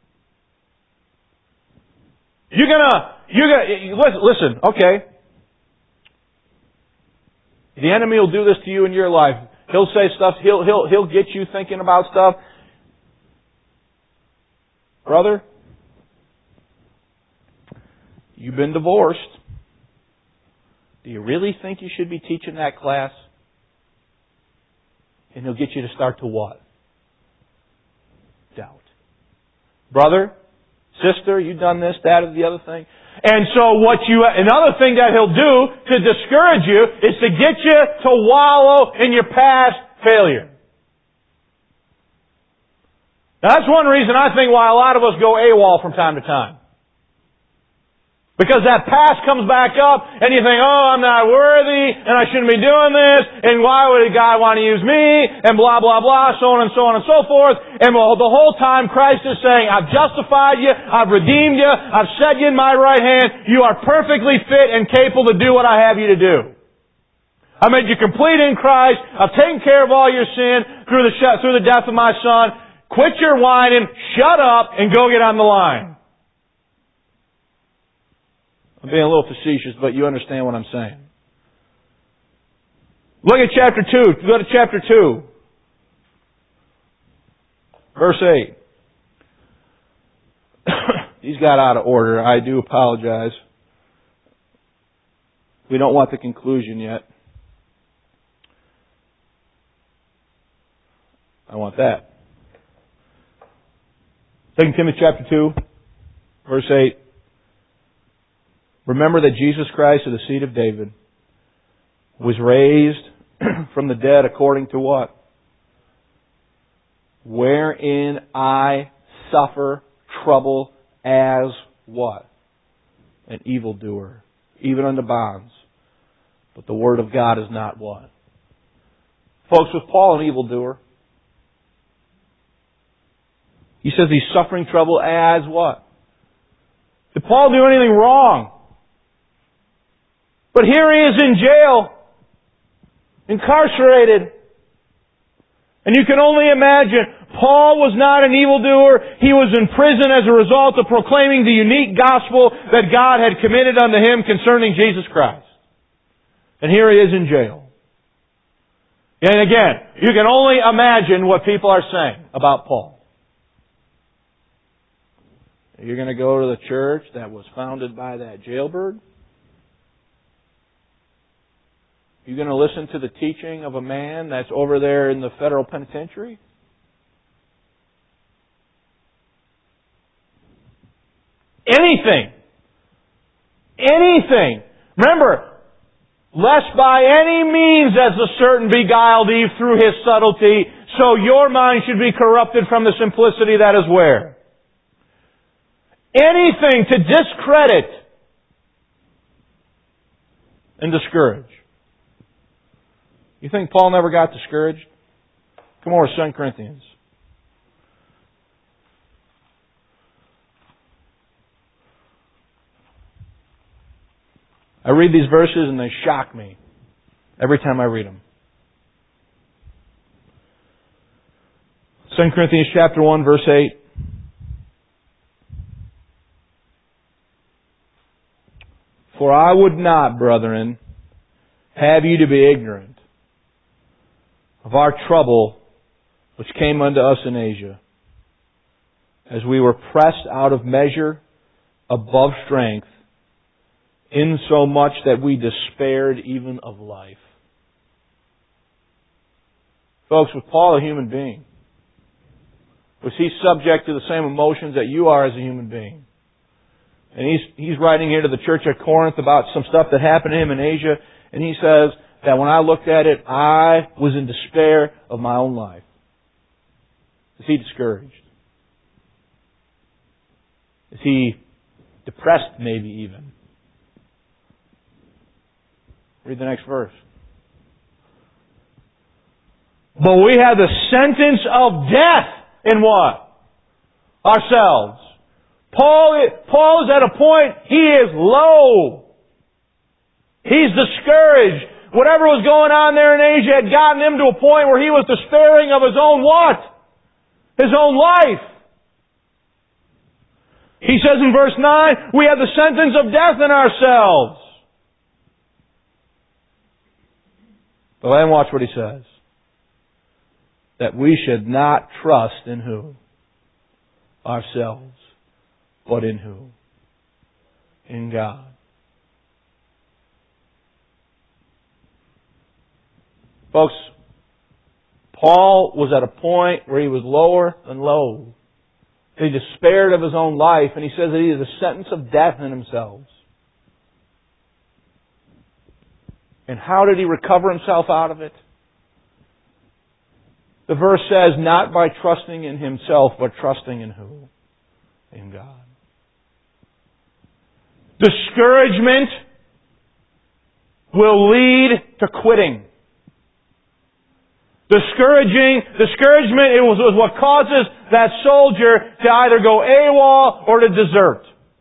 Listen, okay. The enemy will do this to you in your life. He'll say stuff, he'll get you thinking about stuff. Brother, you've been divorced. Do you really think you should be teaching that class? And he'll get you to start to what? Doubt. Brother, sister, you've done this, that, or the other thing. And so another thing that he'll do to discourage you is to get you to wallow in your past failure. Now that's one reason I think why a lot of us go AWOL from time to time. Because that past comes back up and you think, oh, I'm not worthy and I shouldn't be doing this and why would God want to use me and blah, blah, blah, so on and so on and so forth. And the whole time Christ is saying, I've justified you, I've redeemed you, I've set you in my right hand, you are perfectly fit and capable to do what I have you to do. I made you complete in Christ, I've taken care of all your sin through the death of my Son. Quit your whining, shut up, and go get on the line. I'm being a little facetious, but you understand what I'm saying. Look at chapter 2. Go to chapter 2. Verse 8. These got out of order. I do apologize. We don't want the conclusion yet. I want that. 2 Timothy chapter 2, verse 8. Remember that Jesus Christ of the seed of David was raised from the dead according to what? Wherein I suffer trouble as what? An evildoer, even unto bonds. But the Word of God is not what? Folks, was Paul an evildoer? He says he's suffering trouble as what? Did Paul do anything wrong? But here he is in jail, incarcerated. And you can only imagine, Paul was not an evildoer. He was in prison as a result of proclaiming the unique gospel that God had committed unto him concerning Jesus Christ. And here he is in jail. And again, you can only imagine what people are saying about Paul. You're going to go to the church that was founded by that jailbird? You going to listen to the teaching of a man that's over there in the federal penitentiary? Anything. Anything. Remember, lest by any means as the serpent beguiled Eve through his subtlety, so your mind should be corrupted from the simplicity that is where? Anything to discredit and discourage. You think Paul never got discouraged? Come over to 2 Corinthians. I read these verses and they shock me every time I read them. 2 Corinthians chapter 1, verse 8. For I would not, brethren, have you to be ignorant of our trouble which came unto us in Asia, as we were pressed out of measure above strength, insomuch that we despaired even of life. Folks, was Paul a human being? Was he subject to the same emotions that you are as a human being? And he's writing here to the church at Corinth about some stuff that happened to him in Asia, and he says that when I looked at it, I was in despair of my own life. Is he discouraged? Is he depressed maybe even? Read the next verse. But we have the sentence of death in what? Ourselves. Paul is at a point, he is low. He's discouraged. Whatever was going on there in Asia had gotten him to a point where he was despairing of his own what? His own life. He says in verse 9, we have the sentence of death in ourselves. But then watch what he says. That we should not trust in who? Ourselves. But in who? In God. Folks, Paul was at a point where he was lower than low. He despaired of his own life, and he says that he has a sentence of death in himself. And how did he recover himself out of it? The verse says, not by trusting in himself, but trusting in who? In God. Discouragement will lead to quitting. Discouragement is what causes that soldier to either go AWOL or to desert.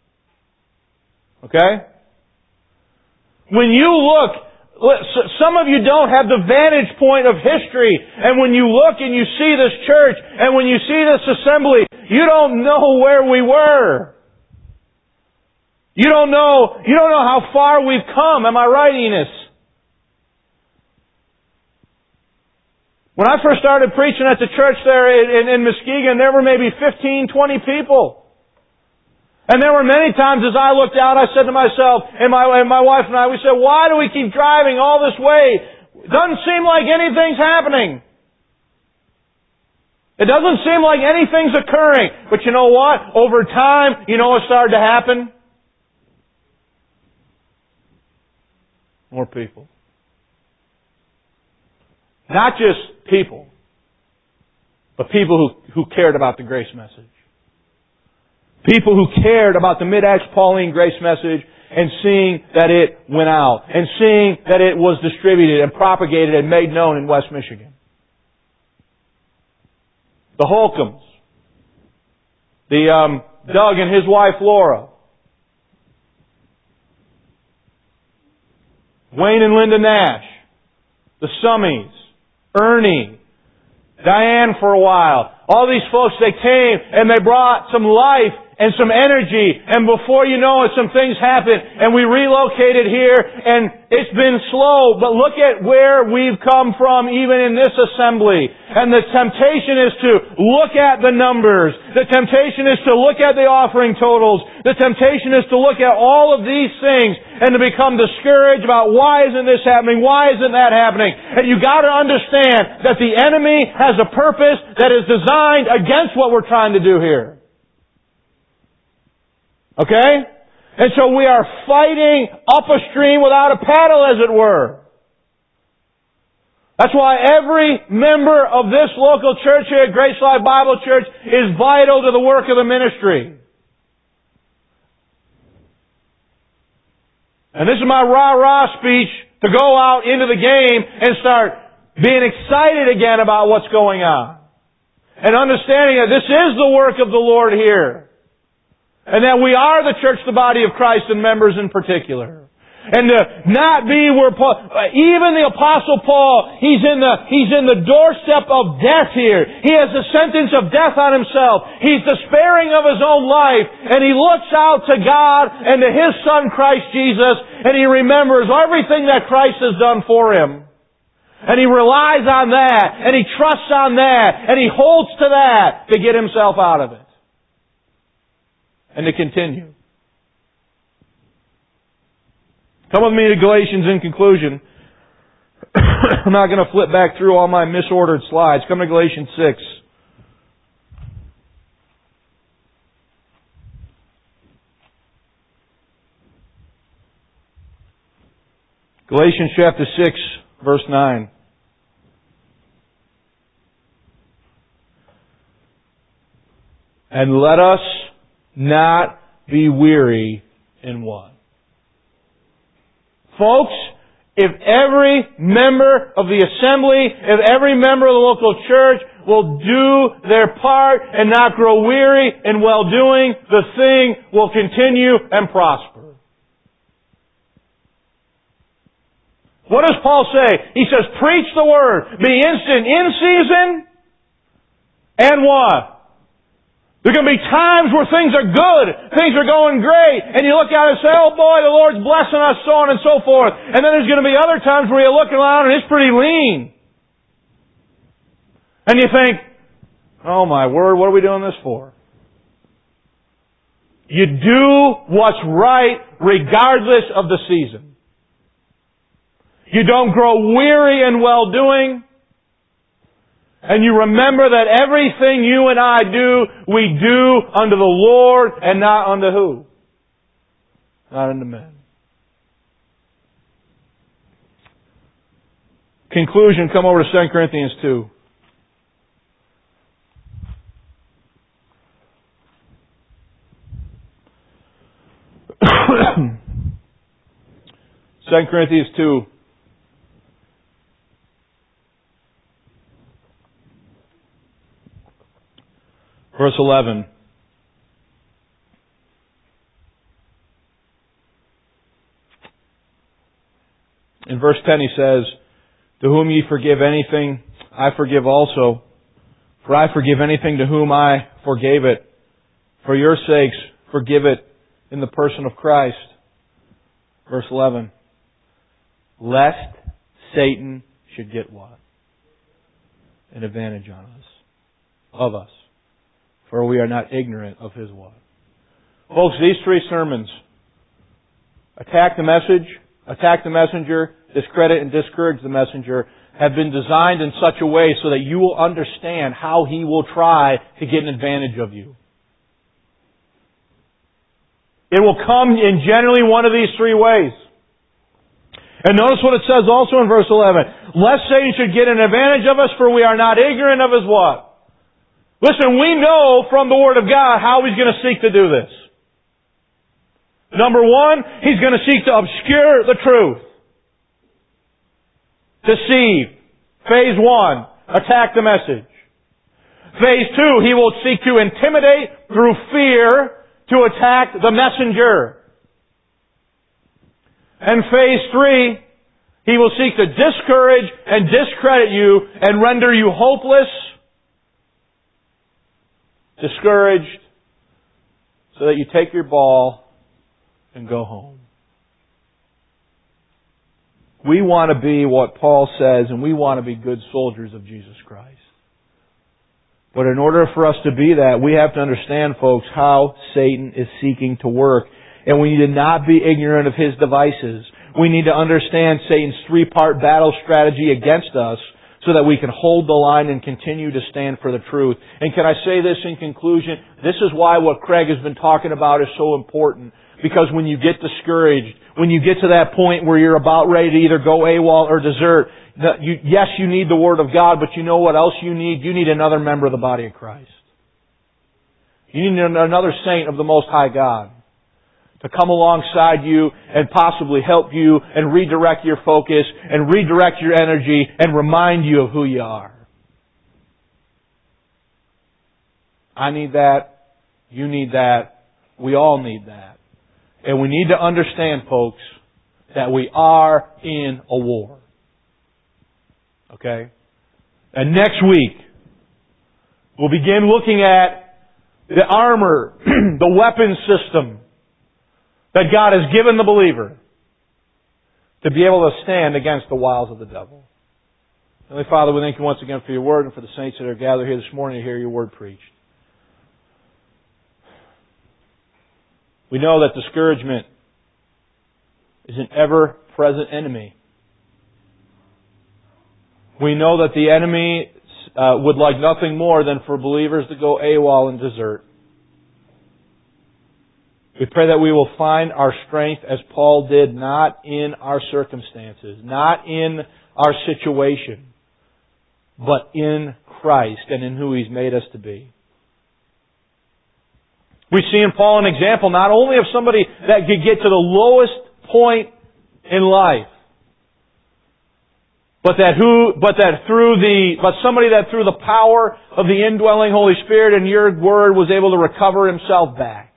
Okay? When you look, some of you don't have the vantage point of history, and when you look and you see this church, and when you see this assembly, you don't know where we were. You don't know how far we've come. Am I right, Enos? When I first started preaching at the church there in Muskegon, there were maybe 15, 20 people. And there were many times as I looked out, I said to myself, and my wife and I, we said, why do we keep driving all this way? It doesn't seem like anything's happening. It doesn't seem like anything's occurring. But you know what? Over time, you know what started to happen? More people. Not just people, but people who cared about the grace message. People who cared about the Mid-Acts Pauline grace message and seeing that it went out and seeing that it was distributed and propagated and made known in West Michigan. The Holcombs. Doug and his wife Laura. Wayne and Linda Nash. The Summies. Ernie. Diane for a while. All these folks, they came and they brought some life and some energy, and before you know it, some things happen, and we relocated here, and it's been slow, but look at where we've come from even in this assembly. And the temptation is to look at the numbers. The temptation is to look at the offering totals. The temptation is to look at all of these things and to become discouraged about why isn't this happening, why isn't that happening. And you got to understand that the enemy has a purpose that is designed against what we're trying to do here. Okay? And so we are fighting up a stream without a paddle, as it were. That's why every member of this local church here at Grace Life Bible Church is vital to the work of the ministry. And this is my rah-rah speech to go out into the game and start being excited again about what's going on. And understanding that this is the work of the Lord here. And that we are the church, the body of Christ, and members in particular. And to not be where Paul, even the Apostle Paul, he's in the doorstep of death here. He has the sentence of death on himself. He's despairing of his own life. And he looks out to God and to His Son, Christ Jesus, and he remembers everything that Christ has done for him. And he relies on that, and he trusts on that, and he holds to that to get himself out of it. And to continue. Come with me to Galatians in conclusion. I'm not going to flip back through all my misordered slides. Come to Galatians 6. Galatians chapter 6, verse 9. And let us not be weary in what? Folks, if every member of the assembly, if every member of the local church will do their part and not grow weary in well-doing, the thing will continue and prosper. What does Paul say? He says, preach the word. Be instant in season and what? There are going to be times where things are good, things are going great, and you look out and say, oh boy, the Lord's blessing us, so on and so forth. And then there's going to be other times where you look around and it's pretty lean. And you think, oh my word, what are we doing this for? You do what's right regardless of the season. You don't grow weary in well-doing. And you remember that everything you and I do, we do unto the Lord and not unto who? Not unto men. Conclusion, come over to 2 Corinthians 2. Second Corinthians 2. Verse 11. In verse 10 he says, to whom ye forgive anything, I forgive also. For I forgive anything to whom I forgave it. For your sakes, forgive it in the person of Christ. Verse 11. Lest Satan should get what? An advantage on us. Of us. For we are not ignorant of His what? Folks, these three sermons, attack the message, attack the messenger, discredit and discourage the messenger, have been designed in such a way so that you will understand how he will try to get an advantage of you. It will come in generally one of these three ways. And notice what it says also in verse 11. Lest Satan should get an advantage of us, for we are not ignorant of His what? Listen, we know from the Word of God how He's going to seek to do this. Number one, He's going to seek to obscure the truth. Deceive. Phase 1, attack the message. Phase 2, He will seek to intimidate through fear to attack the messenger. And phase 3, He will seek to discourage and discredit you and render you hopeless, discouraged, so that you take your ball and go home. We want to be what Paul says, and we want to be good soldiers of Jesus Christ. But in order for us to be that, we have to understand, folks, how Satan is seeking to work. And we need to not be ignorant of his devices. We need to understand Satan's three-part battle strategy against us so that we can hold the line and continue to stand for the truth. And can I say this in conclusion? This is why what Craig has been talking about is so important. Because when you get discouraged, when you get to that point where you're about ready to either go AWOL or desert, yes, you need the Word of God, but you know what else you need? You need another member of the body of Christ. You need another saint of the Most High God to come alongside you and possibly help you and redirect your focus and redirect your energy and remind you of who you are. I need that. You need that. We all need that. And we need to understand, folks, that we are in a war. Okay? And next week, we'll begin looking at the armor, the weapon system that God has given the believer to be able to stand against the wiles of the devil. Heavenly Father, we thank you once again for your word and for the saints that are gathered here this morning to hear your word preached. We know that discouragement is an ever-present enemy. We know that the enemy would like nothing more than for believers to go AWOL and desert. We pray that we will find our strength as Paul did, not in our circumstances, not in our situation, but in Christ and in who He's made us to be. We see in Paul an example not only of somebody that could get to the lowest point in life, but somebody that through the power of the indwelling Holy Spirit and your Word was able to recover himself back.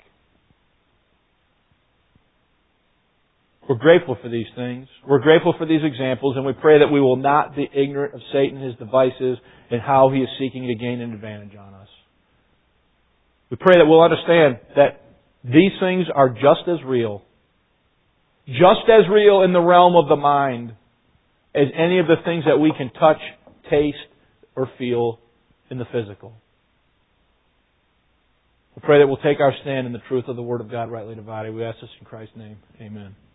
We're grateful for these things. We're grateful for these examples, and we pray that we will not be ignorant of Satan, his devices, and how he is seeking to gain an advantage on us. We pray that we'll understand that these things are just as real in the realm of the mind as any of the things that we can touch, taste, or feel in the physical. We pray that we'll take our stand in the truth of the Word of God rightly divided. We ask this in Christ's name. Amen.